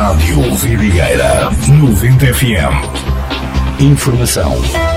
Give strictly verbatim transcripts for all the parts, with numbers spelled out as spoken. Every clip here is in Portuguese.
Rádio Vidigueira noventa F M. Informação.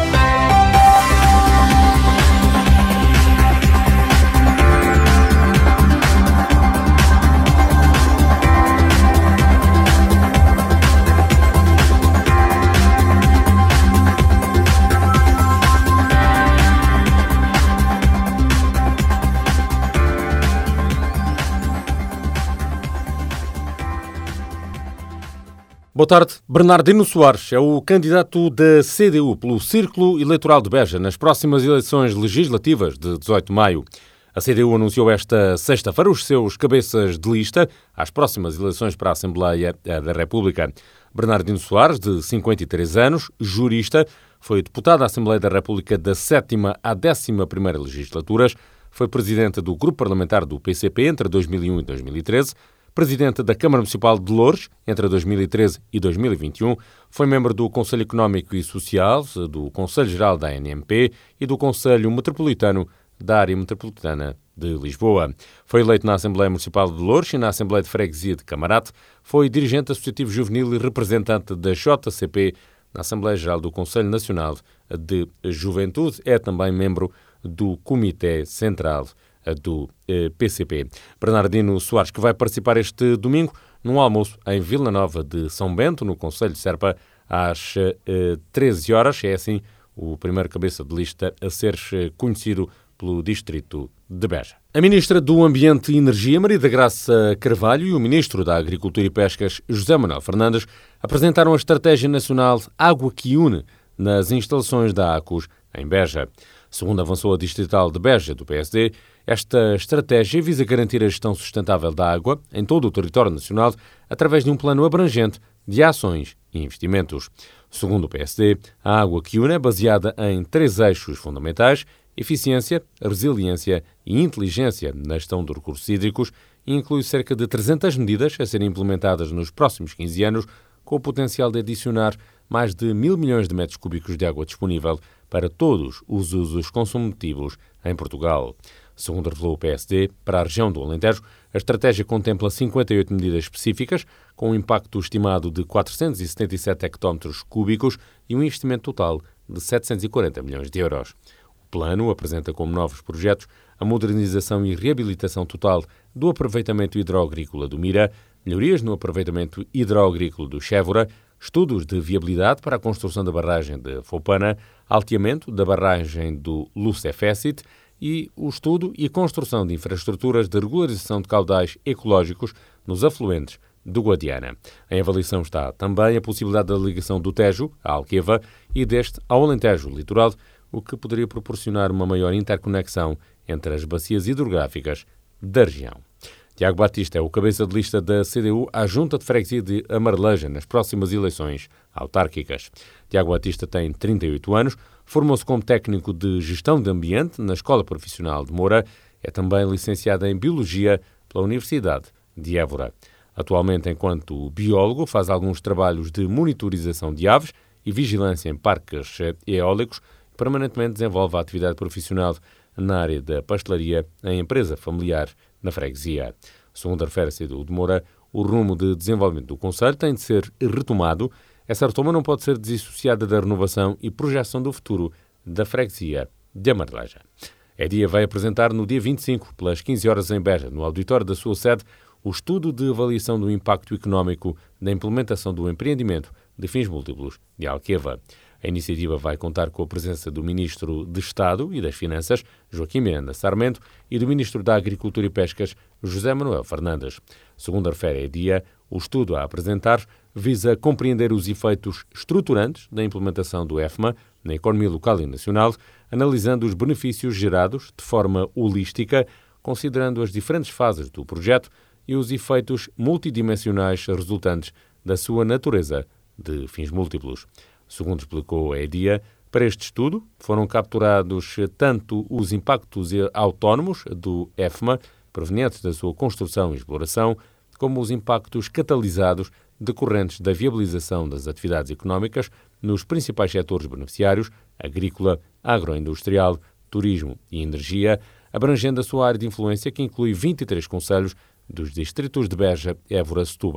Boa tarde. Bernardino Soares é o candidato da C D U pelo Círculo Eleitoral de Beja nas próximas eleições legislativas de dezoito de maio. A C D U anunciou esta sexta-feira os seus cabeças de lista às próximas eleições para a Assembleia da República. Bernardino Soares, de cinquenta e três anos, jurista, foi deputado à Assembleia da República da sétima à décima primeira legislaturas, foi presidente do Grupo Parlamentar do P C P entre dois mil e um e dois mil e treze, presidente da Câmara Municipal de Loures entre dois mil e treze e dois mil e vinte e um, foi membro do Conselho Económico e Social, do Conselho Geral da A N M P e do Conselho Metropolitano da Área Metropolitana de Lisboa. Foi eleito na Assembleia Municipal de Loures e na Assembleia de Freguesia de Camarate, foi dirigente associativo juvenil e representante da J C P na Assembleia Geral do Conselho Nacional de Juventude, é também membro do Comitê Central do eh, P C P. Bernardino Soares, que vai participar este domingo num almoço em Vila Nova de São Bento, no Conselho de Serpa, às eh, treze horas. É assim o primeiro cabeça de lista a ser conhecido pelo distrito de Beja. A Ministra do Ambiente e Energia, Maria da Graça Carvalho, e o Ministro da Agricultura e Pescas, José Manuel Fernandes, apresentaram a Estratégia Nacional Água que Une nas instalações da ACUS em Beja. Segundo avançou a Distrital de Beja, do P S D, esta estratégia visa garantir a gestão sustentável da água em todo o território nacional através de um plano abrangente de ações e investimentos. Segundo o P S D, a Água que Une é baseada em três eixos fundamentais: eficiência, resiliência e inteligência na gestão de recursos hídricos, e inclui cerca de trezentas medidas a serem implementadas nos próximos quinze anos, com o potencial de adicionar mais de mil milhões de metros cúbicos de água disponível para todos os usos consumativos em Portugal. Segundo revelou o P S D, para a região do Alentejo, a estratégia contempla cinquenta e oito medidas específicas, com um impacto estimado de quatrocentos e setenta e sete hectómetros cúbicos e um investimento total de setecentos e quarenta milhões de euros. O plano apresenta como novos projetos a modernização e reabilitação total do aproveitamento hidroagrícola do Mira, melhorias no aproveitamento hidroagrícola do Chévora, estudos de viabilidade para a construção da barragem de Fopana, alteamento da barragem do Lucefécit e o estudo e a construção de infraestruturas de regularização de caudais ecológicos nos afluentes do Guadiana. Em avaliação está também a possibilidade da ligação do Tejo à Alqueva e deste ao Alentejo litoral, o que poderia proporcionar uma maior interconexão entre as bacias hidrográficas da região. Tiago Batista é o cabeça de lista da C D U à Junta de Freguesia de Amareleja nas próximas eleições autárquicas. Tiago Batista tem trinta e oito anos, formou-se como técnico de Gestão de Ambiente na Escola Profissional de Moura, é também licenciado em Biologia pela Universidade de Évora. Atualmente, enquanto biólogo, faz alguns trabalhos de monitorização de aves e vigilância em parques eólicos, e permanentemente desenvolve a atividade profissional na área da pastelaria em empresa familiar na freguesia. Segundo a refere-se do de Moura, o rumo de desenvolvimento do Conselho tem de ser retomado. Essa retoma não pode ser desassociada da renovação e projeção do futuro da freguesia de Amareleja. A EDIA vai apresentar no dia vinte e cinco, pelas quinze horas em Beja, no auditório da sua sede, o estudo de avaliação do impacto económico da implementação do empreendimento de fins múltiplos de Alqueva. A iniciativa vai contar com a presença do Ministro de Estado e das Finanças, Joaquim Miranda Sarmento, e do Ministro da Agricultura e Pescas, José Manuel Fernandes. Segundo a refere a EDIA, o estudo a apresentar visa compreender os efeitos estruturantes da implementação do EFMA na economia local e nacional, analisando os benefícios gerados de forma holística, considerando as diferentes fases do projeto e os efeitos multidimensionais resultantes da sua natureza de fins múltiplos. Segundo explicou a EDIA, para este estudo foram capturados tanto os impactos autónomos do EFMA, provenientes da sua construção e exploração, como os impactos catalisados decorrentes da viabilização das atividades económicas nos principais setores beneficiários, agrícola, agroindustrial, turismo e energia, abrangendo a sua área de influência, que inclui vinte e três concelhos dos distritos de Beja, Évora, Setúbal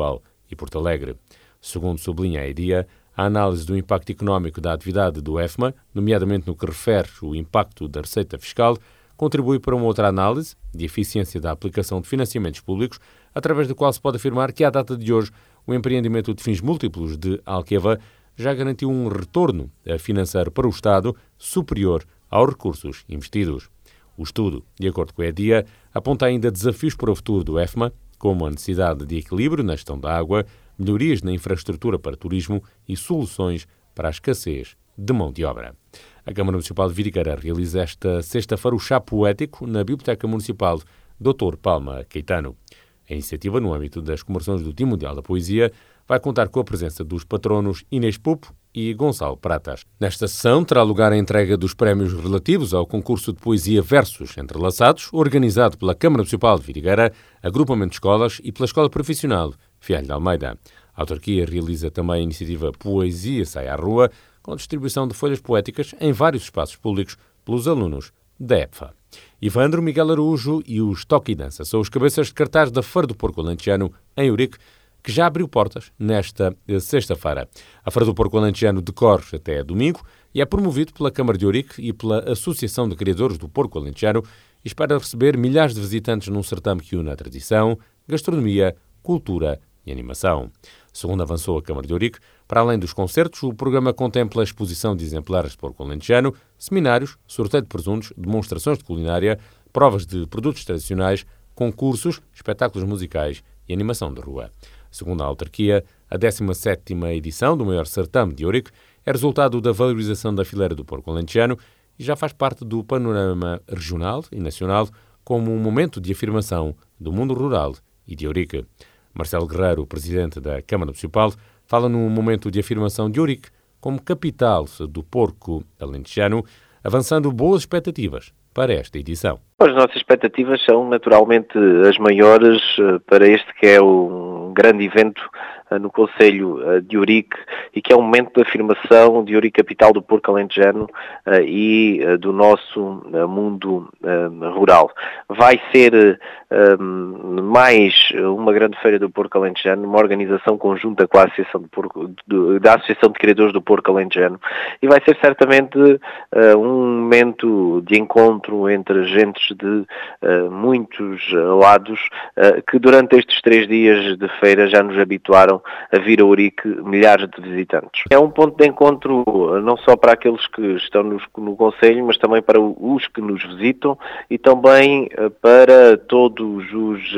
e Porto Alegre. Segundo sublinha a EDIA, a análise do impacto económico da atividade do EFMA, nomeadamente no que refere o impacto da receita fiscal, contribui para uma outra análise de eficiência da aplicação de financiamentos públicos, através da qual se pode afirmar que, à data de hoje, o empreendimento de fins múltiplos de Alqueva já garantiu um retorno financeiro para o Estado superior aos recursos investidos. O estudo, de acordo com a EDIA, aponta ainda desafios para o futuro do EFMA, como a necessidade de equilíbrio na gestão da água, melhorias na infraestrutura para turismo e soluções para a escassez de mão de obra. A Câmara Municipal de Vidigueira realiza esta sexta-feira o chá poético na Biblioteca Municipal doutor Palma Caetano. A iniciativa, no âmbito das comemorações do Dia Mundial da Poesia, vai contar com a presença dos patronos Inês Pupo e Gonçalo Pratas. Nesta sessão terá lugar a entrega dos prémios relativos ao concurso de poesia Versos Entrelaçados, organizado pela Câmara Municipal de Vidigueira, Agrupamento de Escolas e pela Escola Profissional Fialho de Almeida. A autarquia realiza também a iniciativa Poesia Sai à Rua, com distribuição de folhas poéticas em vários espaços públicos pelos alunos da EPFA. Ivandro, Miguel Araújo e os Toque e Dança são os cabeças de cartaz da Feira do Porco Alentejano, em Ourique, que já abriu portas nesta sexta-feira. A Feira do Porco Alentejano decorre até domingo e é promovido pela Câmara de Ourique e pela Associação de Criadores do Porco Alentejano e espera receber milhares de visitantes num certame que une a tradição, gastronomia, cultura e animação. Segundo avançou a Câmara de Ourique, para além dos concertos, o programa contempla a exposição de exemplares de porco alentejano, seminários, sorteio de presuntos, demonstrações de culinária, provas de produtos tradicionais, concursos, espetáculos musicais e animação de rua. Segundo a autarquia, a décima sétima edição do maior certame de Ourique é resultado da valorização da fileira do porco alentejano e já faz parte do panorama regional e nacional como um momento de afirmação do mundo rural e de Ourique. Marcelo Guerreiro, presidente da Câmara Municipal, fala num momento de afirmação de Ourique como capital do porco alentejano, avançando boas expectativas para esta edição. As nossas expectativas são naturalmente as maiores para este que é um grande evento no Concelho de Ourique e que é um momento de afirmação de Ourique capital do porco alentejano e do nosso mundo rural. Vai ser mais uma grande feira do porco alentejano, uma organização conjunta com a Associação de, porco, da Associação de Criadores do Porco Alentejano, e vai ser certamente um momento de encontro entre agentes de muitos lados que durante estes três dias de feira já nos habituaram a vir a Ourique milhares de visitantes. É um ponto de encontro não só para aqueles que estão no, no Concelho, mas também para os que nos visitam e também para todos os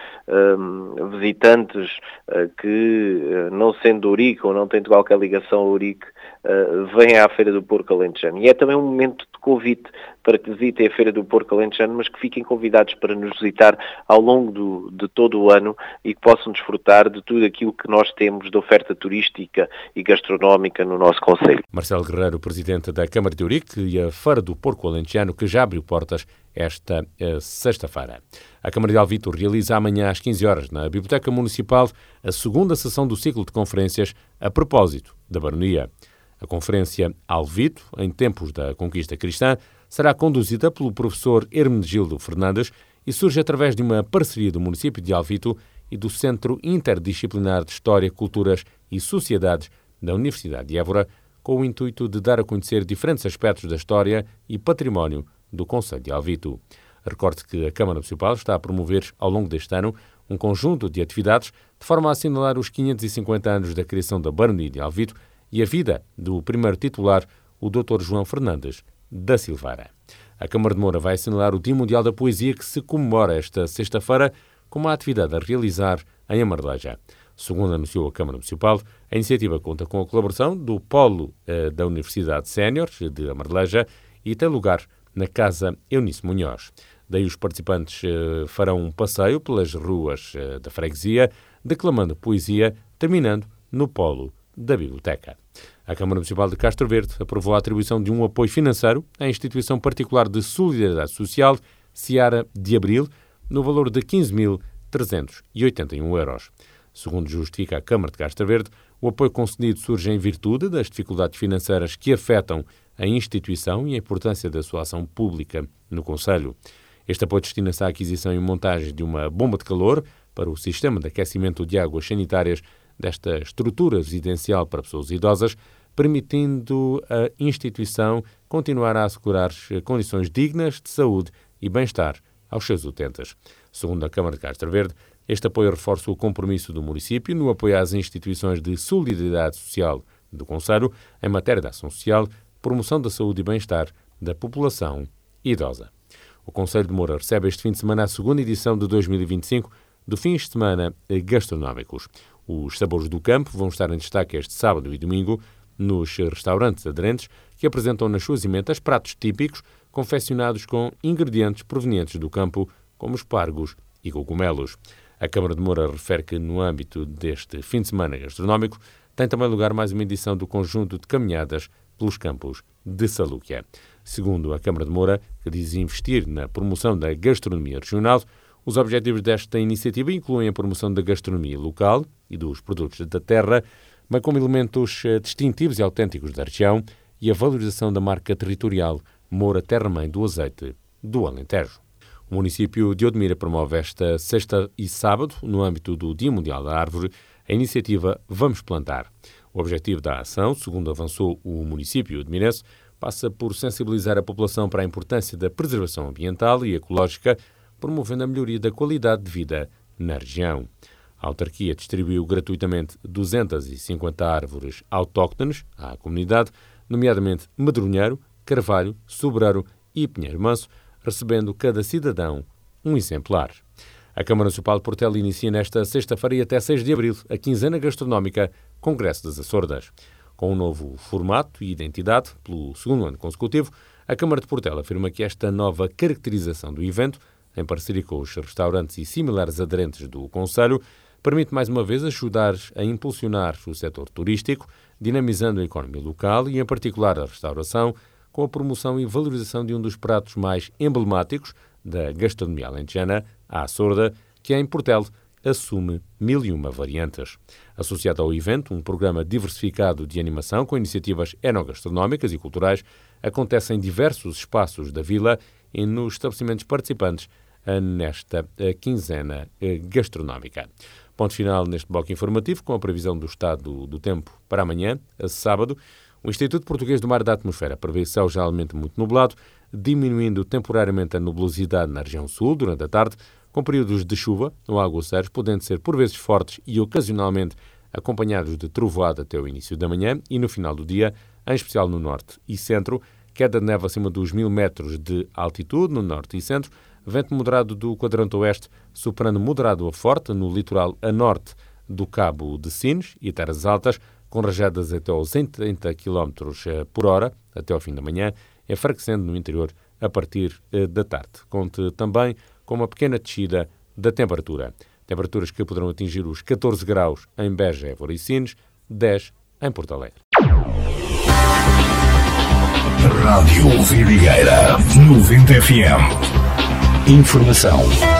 um, visitantes uh, que, uh, não sendo Ourique ou não tendo qualquer ligação a Ourique, uh, vêm à Feira do Porco Alentejano. E é também um momento de convite para que visitem a Feira do Porco Alentejano, mas que fiquem convidados para nos visitar ao longo do, de todo o ano e que possam desfrutar de tudo aquilo que nós temos de oferta turística e gastronómica no nosso concelho. Marcelo Guerreiro, presidente da Câmara de Ourique, e a Feira do Porco Alentejano, que já abriu portas esta uh, sexta-feira. A Câmara de Alvito realiza amanhã às quinze horas na Biblioteca Municipal a segunda sessão do ciclo de conferências a propósito da baronia. A conferência Alvito, em tempos da conquista cristã, será conduzida pelo professor Hermenegildo Fernandes e surge através de uma parceria do município de Alvito e do Centro Interdisciplinar de História, Culturas e Sociedades da Universidade de Évora, com o intuito de dar a conhecer diferentes aspectos da história e património do concelho de Alvito. Recorde que a Câmara Municipal está a promover, ao longo deste ano, um conjunto de atividades de forma a assinalar os quinhentos e cinquenta anos da criação da baronia de Alvito e a vida do primeiro titular, o doutor João Fernandes da Silveira. A Câmara de Moura vai assinalar o Dia Mundial da Poesia, que se comemora esta sexta-feira com uma atividade a realizar em Amareleja. Segundo anunciou a Câmara Municipal, a iniciativa conta com a colaboração do Polo eh, da Universidade Sénior de Amareleja e tem lugar na Casa Eunice Munhoz. Daí os participantes eh, farão um passeio pelas ruas eh, da freguesia, declamando poesia, terminando no Polo da Biblioteca. A Câmara Municipal de Castro Verde aprovou a atribuição de um apoio financeiro à Instituição Particular de Solidariedade Social, Seara de Abril, no valor de quinze mil trezentos e oitenta e um euros. Segundo justifica a Câmara de Castro Verde, o apoio concedido surge em virtude das dificuldades financeiras que afetam a instituição e a importância da sua ação pública no concelho. Este apoio destina-se à aquisição e montagem de uma bomba de calor para o sistema de aquecimento de águas sanitárias desta estrutura residencial para pessoas idosas, permitindo a instituição continuar a assegurar condições dignas de saúde e bem-estar aos seus utentes. Segundo a Câmara de Castro Verde, este apoio reforça o compromisso do município no apoio às instituições de solidariedade social do concelho em matéria de ação social, promoção da saúde e bem-estar da população idosa. O Concelho de Moura recebe este fim de semana a segunda edição de dois mil e vinte e cinco do Fins de Semana Gastronómicos. Os sabores do campo vão estar em destaque este sábado e domingo nos restaurantes aderentes, que apresentam nas suas emendas pratos típicos confeccionados com ingredientes provenientes do campo, como espargos e cogumelos. A Câmara de Moura refere que, no âmbito deste fim de semana gastronómico, tem também lugar mais uma edição do conjunto de caminhadas pelos campos de Salúquia. Segundo a Câmara de Moura, que diz investir na promoção da gastronomia regional, os objetivos desta iniciativa incluem a promoção da gastronomia local e dos produtos da terra, bem como elementos distintivos e autênticos da região e a valorização da marca territorial Moura Terra-Mãe do Azeite do Alentejo. O município de Odmira promove esta sexta e sábado, no âmbito do Dia Mundial da Árvore, a iniciativa Vamos Plantar. O objetivo da ação, segundo avançou o município odmirense, passa por sensibilizar a população para a importância da preservação ambiental e ecológica, promovendo a melhoria da qualidade de vida na região. A autarquia distribuiu gratuitamente duzentas e cinquenta árvores autóctones à comunidade, nomeadamente medronheiro, carvalho, sobreiro e pinheiro manso, recebendo cada cidadão um exemplar. A Câmara Municipal de Portela inicia nesta sexta-feira e até seis de abril a quinzena gastronómica Congresso das Açordas. Com um novo formato e identidade, pelo segundo ano consecutivo, a Câmara de Portela afirma que esta nova caracterização do evento, em parceria com os restaurantes e similares aderentes do concelho, permite mais uma vez ajudar a impulsionar o setor turístico, dinamizando a economia local e, em particular, a restauração, com a promoção e valorização de um dos pratos mais emblemáticos da gastronomia alentejana, a açorda, que em Portel assume mil e uma variantes. Associado ao evento, um programa diversificado de animação com iniciativas enogastronómicas e culturais acontece em diversos espaços da vila e nos estabelecimentos participantes nesta quinzena gastronómica. Ponto final neste bloco informativo com a previsão do estado do tempo para amanhã, a sábado. O Instituto Português do Mar e da Atmosfera prevê céu geralmente muito nublado, diminuindo temporariamente a nubosidade na região sul durante a tarde, com períodos de chuva ou aguaceiros, podendo ser por vezes fortes e ocasionalmente acompanhados de trovoada até o início da manhã e no final do dia, em especial no norte e centro, queda de neve acima dos mil metros de altitude no norte e centro, vento moderado do quadrante oeste, soprando moderado a forte no litoral a norte do Cabo de Sines e Terras Altas, com rajadas até aos oitenta quilómetros por hora, até ao fim da manhã, enfraquecendo no interior a partir da tarde. Conte também com uma pequena descida da temperatura. Temperaturas que poderão atingir os catorze graus em Beja, Évora e Sines, dez em Porto Alegre. Rádio Vidigueira, noventa F M. Informação